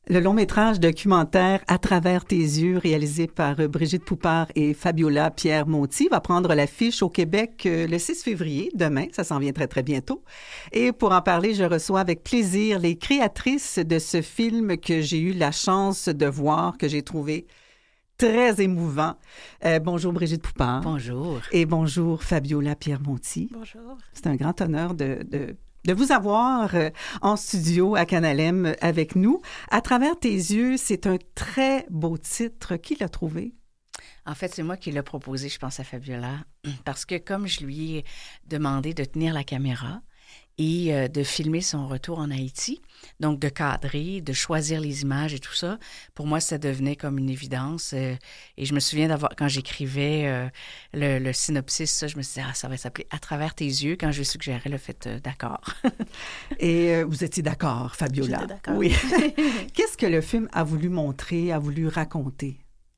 Le long-métrage documentaire À travers tes yeux, réalisé par Brigitte Poupart et Fabiola Pierre-Monti, va prendre l'affiche au Québec le 6 février, demain. Ça s'en vient très, très bientôt. Et pour en parler, je reçois avec plaisir les créatrices de ce film que j'ai eu la chance de voir, que j'ai trouvé très émouvant. Bonjour Brigitte Poupart. Bonjour. Et bonjour Fabiola Pierre-Monti. Bonjour. C'est un grand honneur de vous avoir en studio à Canalem avec nous. À travers tes yeux, c'est un très beau titre. Qui l'a trouvé? En fait, c'est moi qui l'ai proposé, je pense, à Fabiola, parce que comme je lui ai demandé de tenir la caméra et de filmer son retour en Haïti, donc de cadrer, de choisir les images et tout ça, pour moi, ça devenait comme une évidence. Et je me souviens quand j'écrivais le synopsis, ça, je me suis dit, ça va s'appeler « À travers tes yeux ». Quand je suggérais le fait d'accord. Et vous étiez d'accord, Fabiola? J'étais d'accord. Oui. Qu'est-ce que le film a voulu montrer, a voulu raconter?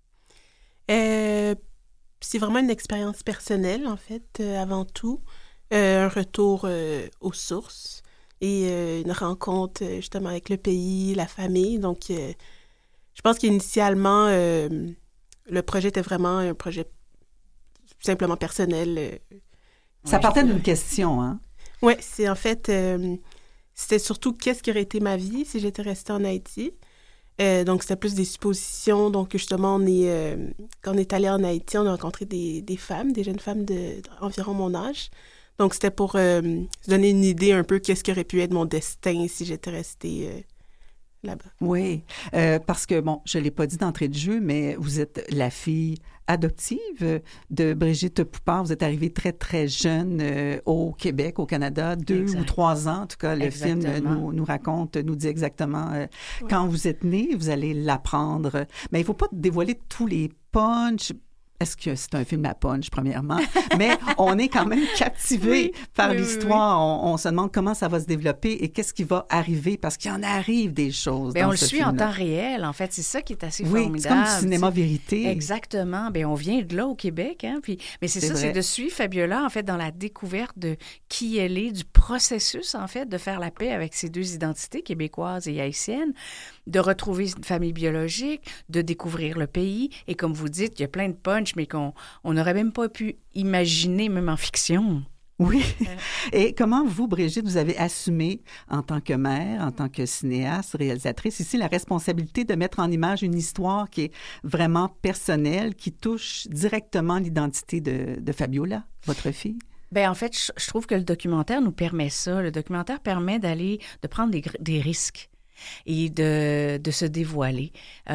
C'est vraiment une expérience personnelle, en fait, avant tout. Un retour aux sources et une rencontre justement avec le pays, la famille. Donc, je pense qu'initialement, le projet était vraiment un projet simplement personnel. Ça partait d'une question, hein? Oui, c'est en fait, c'était surtout qu'est-ce qui aurait été ma vie si j'étais restée en Haïti. Donc, c'était plus des suppositions. Donc, justement, quand on est allé en Haïti, on a rencontré des femmes, des jeunes femmes d'environ mon âge. Donc, c'était pour se donner une idée un peu qu'est-ce qui aurait pu être mon destin si j'étais restée là-bas. Oui, parce que, bon, je ne l'ai pas dit d'entrée de jeu, mais vous êtes la fille adoptive de Brigitte Poupart. Vous êtes arrivée très, très jeune au Québec, au Canada, 2 ou 3 ans. En tout cas, le film nous raconte, nous dit exactement quand vous êtes née, vous allez l'apprendre. Mais il ne faut pas dévoiler tous les punchs. Est-ce que c'est un film à punch, premièrement? Mais on est quand même captivé par l'histoire. Oui. On se demande comment ça va se développer et qu'est-ce qui va arriver, parce qu'il en arrive des choses dans on le ce suit film-là. En temps réel, en fait. C'est ça qui est assez formidable. C'est comme du cinéma-vérité. Exactement. Bien, on vient de là, au Québec. Hein? Mais c'est de suivre Fabiola, en fait, dans la découverte de qui elle est, du processus, en fait, de faire la paix avec ces deux identités, québécoises et haïtiennes, de retrouver une famille biologique, de découvrir le pays. Et comme vous dites, il y a plein de punch, mais qu'on n'aurait même pas pu imaginer, même en fiction. Oui. Et comment vous, Brigitte, vous avez assumé, en tant que mère, en tant que cinéaste, réalisatrice, ici, la responsabilité de mettre en image une histoire qui est vraiment personnelle, qui touche directement l'identité de Fabiola, votre fille? Bien, en fait, je trouve que le documentaire nous permet ça. Le documentaire permet de prendre des risques et de se dévoiler. Et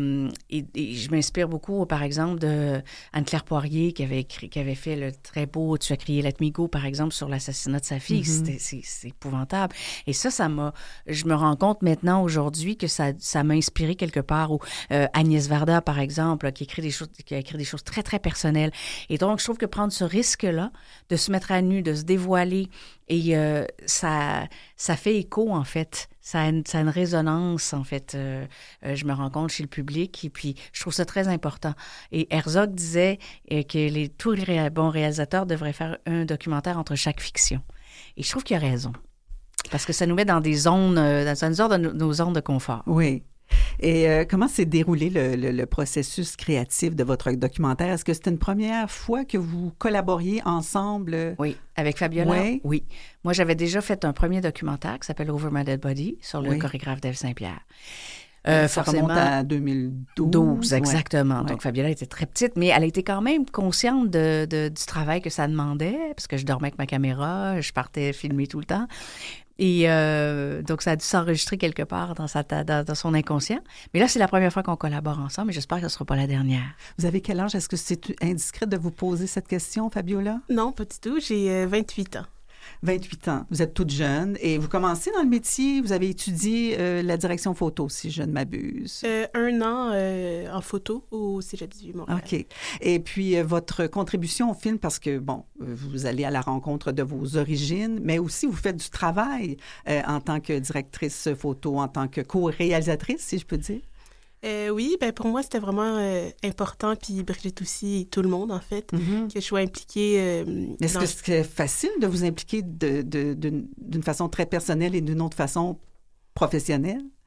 je m'inspire beaucoup, par exemple, de Anne-Claire Poirier qui avait fait le très beau « Tu as crié Let me go », par exemple, sur l'assassinat de sa fille. Mm-hmm. C'est épouvantable. Et je me rends compte maintenant, aujourd'hui, que ça m'a inspiré quelque part. Ou Agnès Varda, par exemple, qui a écrit des choses très, très personnelles. Et donc, je trouve que prendre ce risque-là, de se mettre à nu, de se dévoiler, et ça fait écho, en fait. Ça a une résonance, en fait. Je me rends compte chez le public, et puis je trouve ça très important. Et Herzog disait que tous les bons réalisateurs devraient faire un documentaire entre chaque fiction. Et je trouve qu'il a raison. Parce que ça nous met dans des zones, ça nous sort de nos zones de confort. Oui. Et comment s'est déroulé le processus créatif de votre documentaire? Est-ce que c'était une première fois que vous collaboriez ensemble? Oui, avec Fabiola. Oui. Moi, j'avais déjà fait un premier documentaire qui s'appelle Over My Dead Body sur le chorégraphe Dave Saint-Pierre. Ça remonte à 2012. Exactement. Ouais. Donc, Fabiola était très petite, mais elle était quand même consciente du travail que ça demandait, parce que je dormais avec ma caméra, je partais filmer tout le temps. Et donc, ça a dû s'enregistrer quelque part dans son inconscient. Mais là, c'est la première fois qu'on collabore ensemble et j'espère que ce ne sera pas la dernière. Vous avez quel âge? Est-ce que c'est indiscret de vous poser cette question, Fabiola? Non, pas du tout. J'ai 28 ans. 28 ans. Vous êtes toute jeune et vous commencez dans le métier. Vous avez étudié la direction photo, si je ne m'abuse. 1 an en photo au Cégep du Montréal. OK. Et puis, votre contribution au film, parce que, bon, vous allez à la rencontre de vos origines, mais aussi vous faites du travail en tant que directrice photo, en tant que co-réalisatrice, si je peux dire. Oui, ben pour moi, c'était vraiment important, puis Brigitte aussi, et tout le monde, en fait, que je sois impliquée. Est-ce que c'est facile de vous impliquer d'une façon très personnelle et d'une autre façon professionnelle?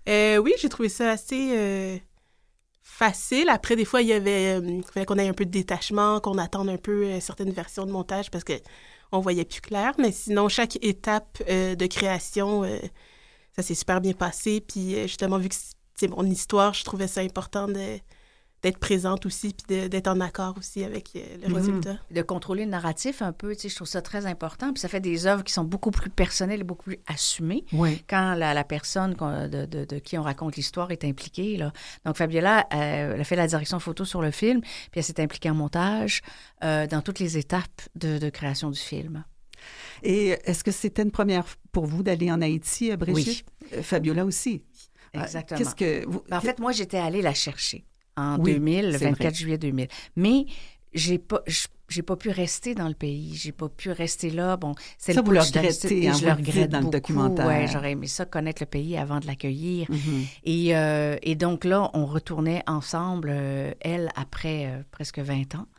Oui, j'ai trouvé ça assez facile. Après, des fois, il fallait qu'on ait un peu de détachement, qu'on attende un peu certaines versions de montage parce qu'on voyait plus clair. Mais sinon, chaque étape de création, ça s'est super bien passé. Puis justement, vu que c'est mon histoire, je trouvais ça important d'être présente aussi, puis d'être en accord aussi avec le résultat. De contrôler le narratif un peu, tu sais, je trouve ça très important. Puis ça fait des œuvres qui sont beaucoup plus personnelles et beaucoup plus assumées quand la personne de qui on raconte l'histoire est impliquée. Là. Donc, Fabiola, elle a fait la direction photo sur le film, puis elle s'est impliquée en montage dans toutes les étapes de création du film. Et est-ce que c'était une première pour vous d'aller en Haïti, Brigitte? Oui. Fabiola aussi. Exactement. Qu'est-ce que En fait, moi, j'étais allée la chercher en 2000, le 24 juillet 2000. Mais j'ai pas pu rester dans le pays. J'ai pas pu rester là. Bon, c'est ça, le vous le regrettez, je le regrette dans beaucoup. Le documentaire. Ouais, j'aurais aimé ça, connaître le pays avant de l'accueillir. Et donc là, on retournait ensemble, elle, après presque 20 ans.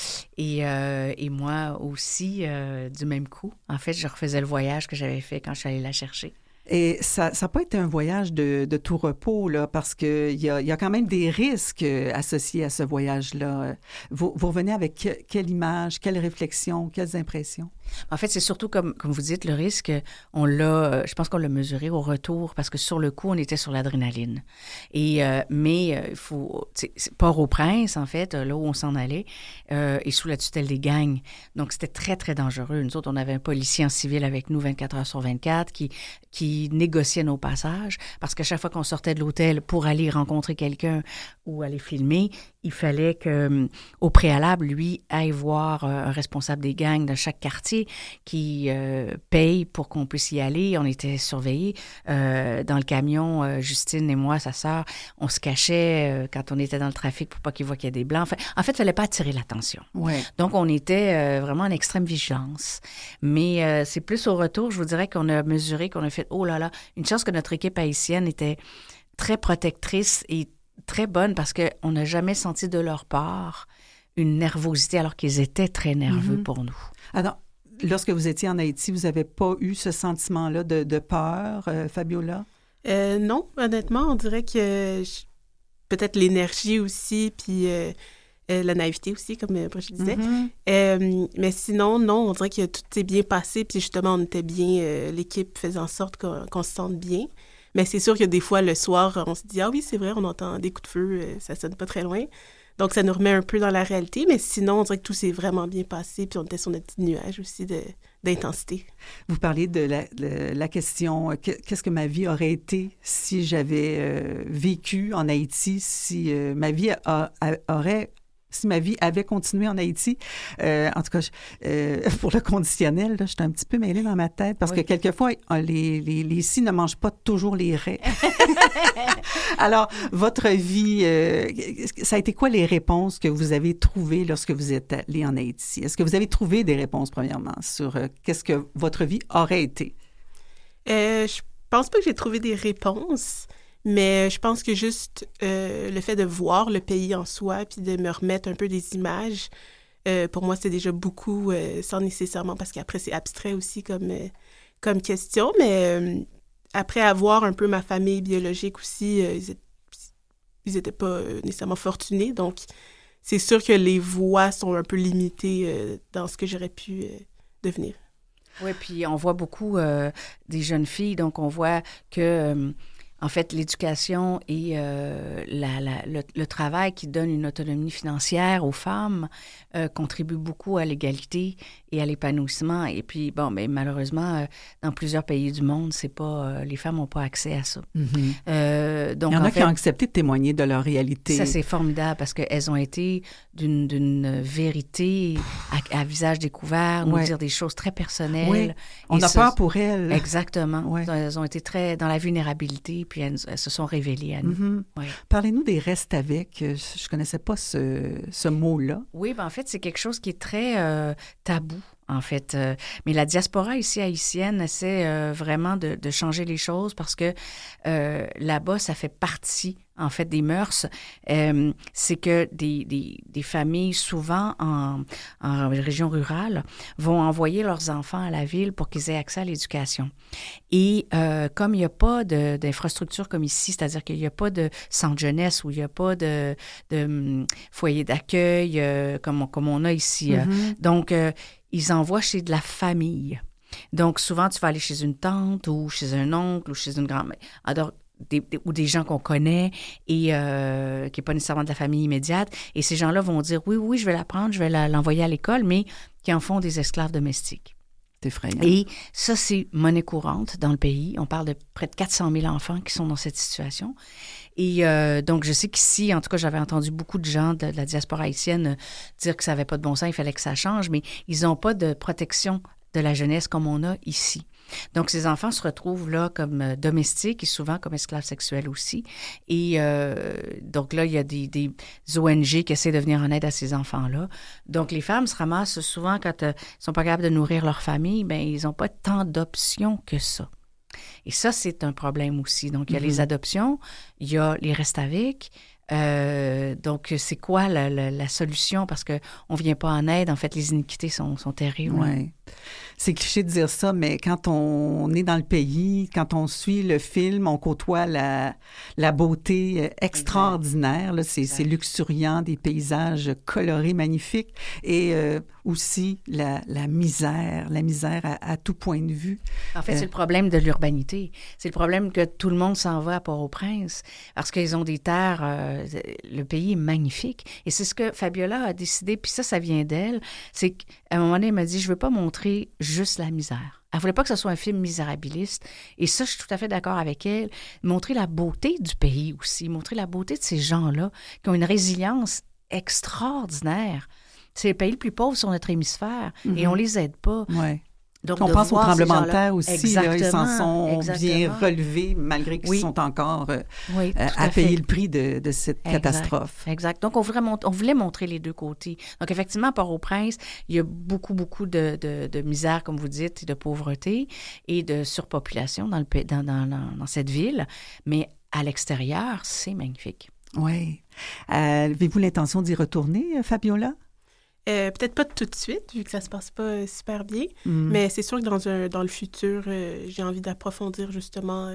Et moi aussi, du même coup. En fait, je refaisais le voyage que j'avais fait quand je suis allée la chercher. Et ça n'a pas été un voyage de tout repos, là, parce qu'il y a quand même des risques associés à ce voyage-là. Vous revenez avec quelle image, quelle réflexion, quelles impressions? En fait, c'est surtout, comme vous dites, le risque, je pense qu'on l'a mesuré au retour, parce que sur le coup, on était sur l'adrénaline. Mais il faut, Port-au-Prince, en fait, là où on s'en allait, est sous la tutelle des gangs. Donc, c'était très, très dangereux. Nous autres, on avait un policier en civil avec nous 24 heures sur 24 qui négociait nos passages, parce qu'à chaque fois qu'on sortait de l'hôtel pour aller rencontrer quelqu'un ou aller filmer, il fallait qu'au préalable, lui, aille voir un responsable des gangs de chaque quartier qui paye pour qu'on puisse y aller. On était surveillés. Dans le camion, Justine et moi, sa sœur, on se cachait quand on était dans le trafic pour pas qu'ils voient qu'il y a des Blancs. En fait, il fallait pas attirer l'attention. Ouais. Donc, on était vraiment en extrême vigilance. Mais c'est plus au retour, je vous dirais qu'on a mesuré, qu'on a fait, oh là là, une chance que notre équipe haïtienne était très protectrice et très bonne parce qu'on n'a jamais senti de leur part une nervosité alors qu'ils étaient très nerveux pour nous. Alors, lorsque vous étiez en Haïti, vous n'avez pas eu ce sentiment-là de peur, Fabiola? Non, honnêtement, on dirait que peut-être l'énergie aussi, puis la naïveté aussi, comme je disais. Mais sinon, non, on dirait que tout s'est bien passé, puis justement, on était bien, l'équipe faisait en sorte qu'on se sente bien. Mais c'est sûr que des fois, le soir, on se dit « Ah oui, c'est vrai, on entend des coups de feu, ça sonne pas très loin. » Donc, ça nous remet un peu dans la réalité. Mais sinon, on dirait que tout s'est vraiment bien passé. Puis on était sur notre petit nuage aussi d'intensité. Vous parliez de la question « Qu'est-ce que ma vie aurait été si j'avais vécu en Haïti, si ma vie si ma vie avait continué en Haïti. » En tout cas, pour le conditionnel, là, je suis un petit peu mêlée dans ma tête parce que quelquefois, les scies ne mangent pas toujours les raies. Alors, votre vie, ça a été quoi les réponses que vous avez trouvées lorsque vous êtes allé en Haïti? Est-ce que vous avez trouvé des réponses, premièrement, sur qu'est-ce que votre vie aurait été? Je pense pas que j'ai trouvé des réponses. Mais je pense que juste le fait de voir le pays en soi puis de me remettre un peu des images, pour moi, c'est déjà beaucoup, sans nécessairement, parce qu'après, c'est abstrait aussi comme question. Mais après avoir un peu ma famille biologique aussi, ils étaient pas nécessairement fortunés. Donc, c'est sûr que les voix sont un peu limitées dans ce que j'aurais pu devenir. Oui, puis on voit beaucoup des jeunes filles, donc on voit que... En fait, l'éducation et le travail qui donne une autonomie financière aux femmes contribuent beaucoup à l'égalité et à l'épanouissement. Et puis, bon, mais malheureusement, dans plusieurs pays du monde, c'est pas les femmes n'ont pas accès à ça. Donc, il y en a qui ont accepté de témoigner de leur réalité. Ça, c'est formidable parce qu'elles ont été d'une vérité à visage découvert, nous dire des choses très personnelles. Oui. On a peur pour elles. Exactement. Ouais. Elles ont été très dans la vulnérabilité, puis elles se sont révélées à nous. Ouais. Parlez-nous des restes avec. Je ne connaissais pas ce mot-là. Oui, en fait, c'est quelque chose qui est très tabou. En fait. Mais la diaspora ici haïtienne essaie vraiment de changer les choses parce que là-bas, ça fait partie, en fait, des mœurs, c'est que des familles, souvent en région rurale, vont envoyer leurs enfants à la ville pour qu'ils aient accès à l'éducation. Et comme il n'y a pas d'infrastructure comme ici, c'est-à-dire qu'il n'y a pas de centre jeunesse ou il n'y a pas de foyer d'accueil comme on a ici. Donc, ils envoient chez de la famille. Donc, souvent, tu vas aller chez une tante ou chez un oncle ou chez une grand-mère. Ou des gens qu'on connaît et qui n'est pas nécessairement de la famille immédiate. Et ces gens-là vont dire, oui, je vais la prendre, je vais l'envoyer à l'école, mais qui en font des esclaves domestiques. C'est effrayant. Et ça, c'est monnaie courante dans le pays. On parle de près de 400 000 enfants qui sont dans cette situation. Et donc, je sais qu'ici, en tout cas, j'avais entendu beaucoup de gens de la diaspora haïtienne dire que ça n'avait pas de bon sens, il fallait que ça change, mais ils n'ont pas de protection de la jeunesse comme on a ici. Donc, ces enfants se retrouvent là comme domestiques et souvent comme esclaves sexuels aussi. Et donc là, il y a des ONG qui essaient de venir en aide à ces enfants-là. Donc, les femmes se ramassent souvent quand ils sont pas capables de nourrir leur famille, bien, ils n'ont pas tant d'options que ça. Et ça, c'est un problème aussi. Donc, il y a les adoptions, il y a les restaviques. Donc, c'est quoi la solution? Parce qu'on ne vient pas en aide. En fait, les iniquités sont terribles. Oui. C'est cliché de dire ça, mais quand on est dans le pays, quand on suit le film, on côtoie la beauté extraordinaire. Là, c'est luxuriant, des paysages colorés, magnifiques, et aussi la misère à tout point de vue. En fait, c'est le problème de l'urbanité. C'est le problème que tout le monde s'en va à Port-au-Prince parce qu'ils ont des terres. Le pays est magnifique. Et c'est ce que Fabiola a décidé, puis ça vient d'elle. C'est qu'à un moment donné, elle m'a dit, je ne veux pas montrer juste la misère. Elle ne voulait pas que ce soit un film misérabiliste. Et ça, je suis tout à fait d'accord avec elle. Montrer la beauté du pays aussi, montrer la beauté de ces gens-là qui ont une résilience extraordinaire. C'est le pays le plus pauvre sur notre hémisphère et on ne les aide pas. Ouais. Donc, on pense aux tremblements de terre aussi. Là, ils s'en sont bien relevés relevés malgré qu'ils sont encore à payer le prix de cette catastrophe. Exact. Donc, on voulait montrer les deux côtés. Donc, effectivement, à Port-au-Prince, il y a beaucoup de misère, comme vous dites, et de pauvreté et de surpopulation dans cette ville. Mais à l'extérieur, c'est magnifique. Oui. Avez-vous l'intention d'y retourner, Fabiola? Peut-être pas tout de suite, vu que ça se passe pas super bien, mais c'est sûr que dans le futur, j'ai envie d'approfondir justement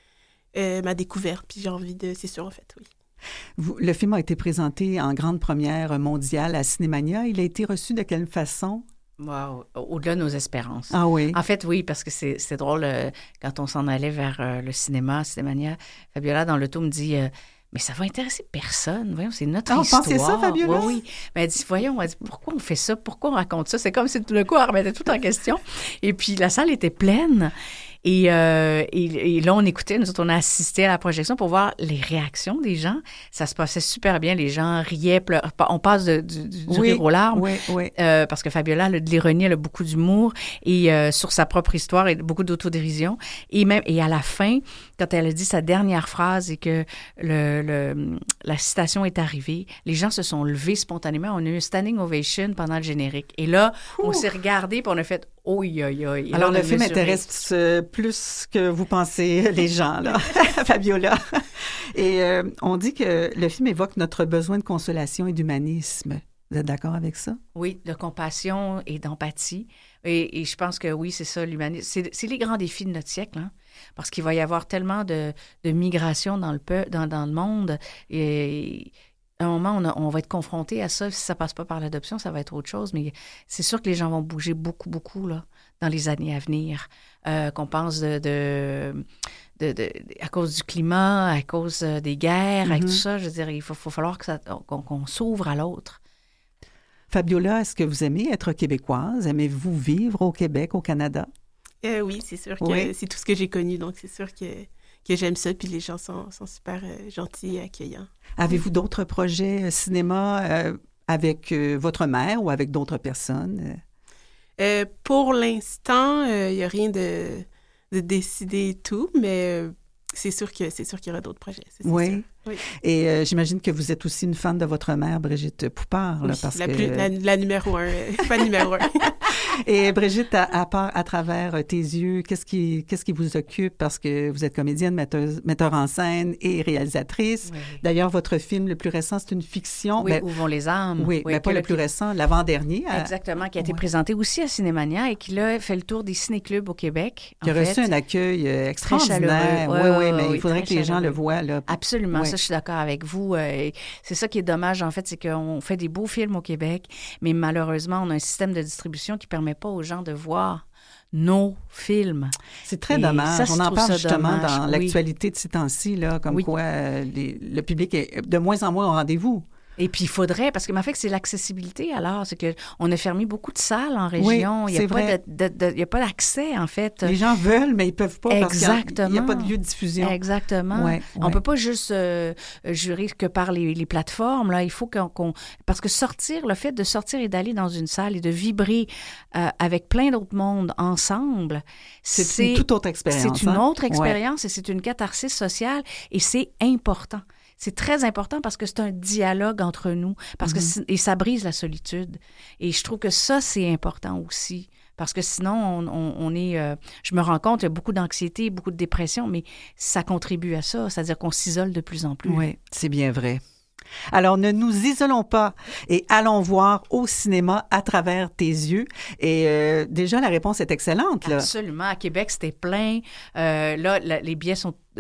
ma découverte, puis j'ai envie c'est sûr, en fait, oui. Le film a été présenté en grande première mondiale à Cinémania. Il a été reçu de quelle façon? Wow. Au-delà de nos espérances. Ah oui? En fait, oui, parce que c'est drôle, quand on s'en allait vers le Cinémania, Fabiola, dans l'auto, me dit... mais ça va intéresser personne. Voyons, c'est notre histoire. Pensez ça, Fabiola? Oui. Mais elle dit, pourquoi on fait ça? Pourquoi on raconte ça? C'est comme si tout d'un coup, on remettait tout en question. Et puis, la salle était pleine. Et là, on écoutait, nous autres, on a assisté à la projection pour voir les réactions des gens. Ça se passait super bien. Les gens riaient, pleuraient. On passe du rire aux larmes. Oui. Parce que Fabiola, elle a de l'ironie, elle a beaucoup d'humour et sur sa propre histoire et beaucoup d'autodérision. Et à la fin, quand elle a dit sa dernière phrase et que la citation est arrivée, les gens se sont levés spontanément. On a eu un standing ovation pendant le générique. Et là, on s'est regardé puis on a fait « Oi, oi, oi ». Alors, le film intéresse plus que vous pensez, les gens, là, Fabiola. Et on dit que le film évoque notre besoin de consolation et d'humanisme. Vous êtes d'accord avec ça? Oui, de compassion et d'empathie. Et je pense que oui, c'est ça, l'humanisme. C'est les grands défis de notre siècle, hein? Parce qu'il va y avoir tellement de migration dans le monde. Et à un moment, on va être confronté à ça. Si ça passe pas par l'adoption, ça va être autre chose. Mais c'est sûr que les gens vont bouger beaucoup, beaucoup là, dans les années à venir. Qu'on pense à cause du climat, à cause des guerres, avec tout ça. Je veux dire, il faut falloir qu'on s'ouvre à l'autre. Fabiola, est-ce que vous aimez être québécoise? Aimez-vous vivre au Québec, au Canada? Oui, c'est sûr que c'est tout ce que j'ai connu. Donc, c'est sûr que j'aime ça. Puis les gens sont super gentils et accueillants. Avez-vous d'autres projets cinéma avec votre mère ou avec d'autres personnes? Pour l'instant, il n'y a rien de décidé et tout, mais c'est sûr qu'il y aura d'autres projets. Oui. Et j'imagine que vous êtes aussi une fan de votre mère, Brigitte Poupard. Là, oui, la numéro 1, pas numéro 1. Et Brigitte, à part à travers tes yeux, qu'est-ce qui vous occupe? Parce que vous êtes comédienne, metteur en scène et réalisatrice. Oui. D'ailleurs, votre film le plus récent, c'est une fiction. Oui, Où vont les âmes. Oui, mais pas le plus récent, l'avant-dernier. Exactement, qui a été présenté aussi à Cinémania et qui, là, fait le tour des ciné-clubs au Québec. Qui a reçu un accueil extraordinaire. Oui, mais il faudrait que les gens le voient. Là. Absolument, ça, je suis d'accord avec vous. C'est ça qui est dommage, en fait, c'est qu'on fait des beaux films au Québec, mais malheureusement, on a un système de distribution qui ne permet pas aux gens de voir nos films. C'est très dommage. On en parle justement dans l'actualité de ces temps-ci, là, comme quoi le public est de moins en moins au rendez-vous. Et puis, il faudrait, parce que en fait, c'est l'accessibilité, alors. C'est qu'on a fermé beaucoup de salles en région. Oui, il n'y a pas d'accès, en fait. Les gens veulent, mais ils ne peuvent pas. Exactement. Parce qu'il n'y a pas de lieu de diffusion. Exactement. On ne peut pas juste jurer que par les plateformes. Là, il faut parce que le fait de sortir et d'aller dans une salle et de vibrer avec plein d'autres mondes ensemble, c'est une toute autre expérience. C'est une autre expérience et c'est une catharsis sociale et c'est important. C'est très important parce que c'est un dialogue entre nous, parce que et ça brise la solitude. Et je trouve que ça, c'est important aussi. Parce que sinon, on est... je me rends compte, il y a beaucoup d'anxiété, beaucoup de dépression, mais ça contribue à ça, c'est-à-dire qu'on s'isole de plus en plus. Oui, c'est bien vrai. Alors, ne nous isolons pas et allons voir au cinéma à travers tes yeux. Et déjà, la réponse est excellente. Là. Absolument. À Québec, c'était plein. Là, les billets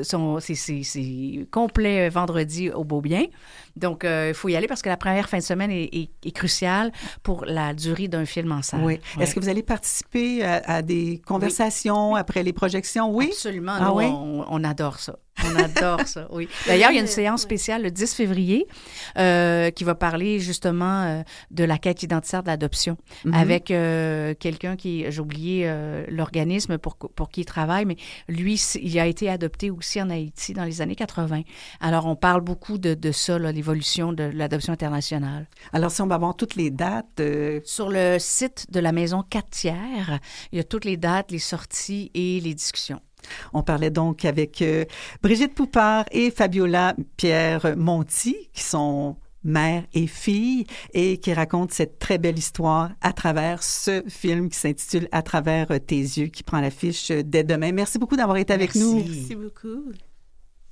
c'est complet vendredi au Beaubien. Donc, il faut y aller parce que la première fin de semaine est cruciale pour la durée d'un film en salle. Oui. Est-ce que vous allez participer à des conversations après les projections? Oui. Absolument. On adore ça. On adore ça, oui. D'ailleurs, il y a une séance spéciale le 10 février qui va parler justement de la quête identitaire de l'adoption avec quelqu'un j'ai oublié l'organisme pour qui il travaille, mais lui, il a été adopté aussi en Haïti dans les années 80. Alors, on parle beaucoup de ça, là, l'évolution de l'adoption internationale. Alors, si on va avoir toutes les dates... Sur le site de la Maison 4tiers, il y a toutes les dates, les sorties et les discussions. On parlait donc avec Brigitte Poupard et Fabiola Pierre-Monti, qui sont mère et fille, et qui racontent cette très belle histoire à travers ce film qui s'intitule « À travers tes yeux », qui prend l'affiche dès demain. Merci beaucoup d'avoir été avec nous. Merci beaucoup.